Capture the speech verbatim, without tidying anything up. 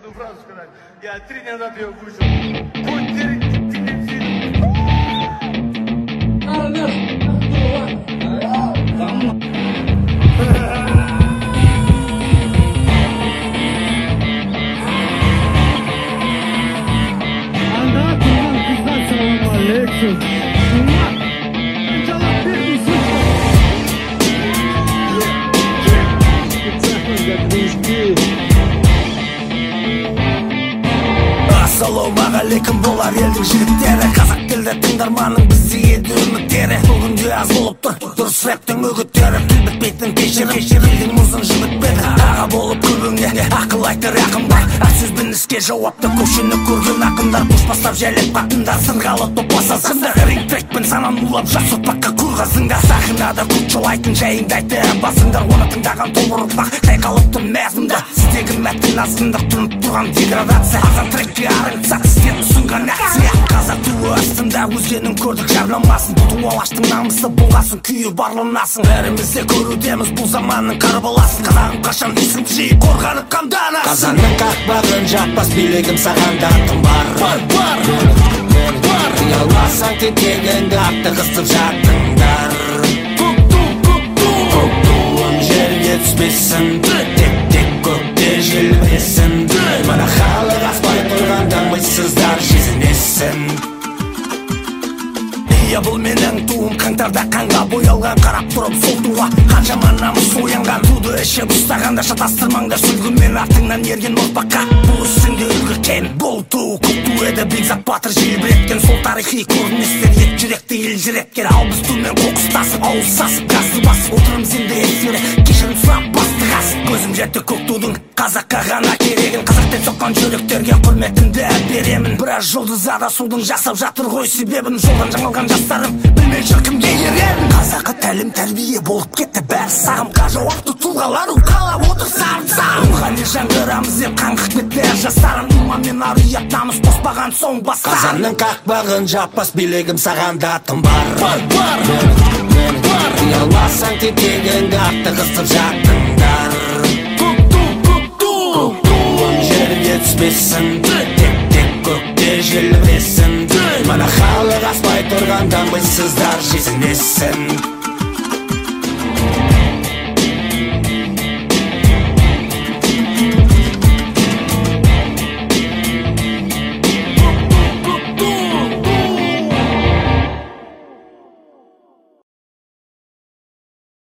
Ну, правда сказать, я три дня назад ее кушал. Будь Ассалаумағалейкум болар елдің жігіттері, қазақ тілді тыңдарманның бізде еді үміттері. Бұл күнде аз болып тұр дұрыс рэптің үгіттері, тіл бітпейтін кешірім елдің мұзын жібітпеді. Аға болып көбіңе ақыл айтыр ақындар, аз сөзбен іске жауапты көшені көрген ақындар. Көш бастап жәлеп қатындар, сынғалы топаса сындар, рингтрекпен санан улап жас ұрпаққа көр қазыңдар. Сахнада көк жолайтын жайыңды айты басыңдар, оны тыңдаған толыр ұрпақ қайқалып тұр мәзмұнда. Сіздегі мәтін азғындық тұнып тұрған деградация, азан трекке арыңсақ сізден ұсынған акция. Қазақ туы астында өзгенің көрдік жарламасын, бұту алаштың намысы болғасын, күйі барланасың. Бәріміз де көрудеміз бұл заманның қарбаласын, қазағым қашан есім жиып қорғанып қамданасың. Қазанның қақпағын жаппас билігім саған датым бар. Бар, бар, бар. Ұяласаң тетегіңді атты қыстып жаттыңдар. Көк ту, көк ту, көк туым жерге түспесін, тек тек көкте желбіресін. Мына халық аспай тұрғанда мыйсыздар сезінесін. Иә, бұл менің туым қаңтарда қанға боялған, қарап тұрып сол туға қаншама намыс оянған. Туды ішіп ұстағанда шатастырмаңдар сүлгімен артыңнан ерген ұрпаққа. Бұл үстінде үлгірген бұл ту көк ту еді, бекзат батыр желбіреткен. Сол тарихи көріністер ет жүректі елжіреткен. Ал біз тумен қоқыстасып ауыз сасып газды басып отырмыз енді ескере, кешірім сұрап басты қасып. Көзім жетті көк тудың қазаққа ғана керегін, қазақтен соққан жүректерге құрметімді беремін. Біраз жұлдыз адасудың жасап жатыр ғой себебін, жолдан жаңылған жастарым білмей жүр кімге ерерін. Қазақы тәлім тәрбие болып кетті бәрі сағымға, жауапты тұлғалар ұқалап отыр сарымсағым. Рухани жаңғырамыз деп қаңғып кетті әр жастарым, иманмен ар ұят намыс қоспаған соң басқа. Қазанның қақпағын жаппас билігім саған датым бар. Бар, бар, бар. Ұяласаң тетегіңді атты қыстып жаттыңдар. Көк ту, көк ту, көк туым жерге түспесін, тек тек көкте желбіресін. Мына халық аспай тұрғанда мыйсыздар сезінесін.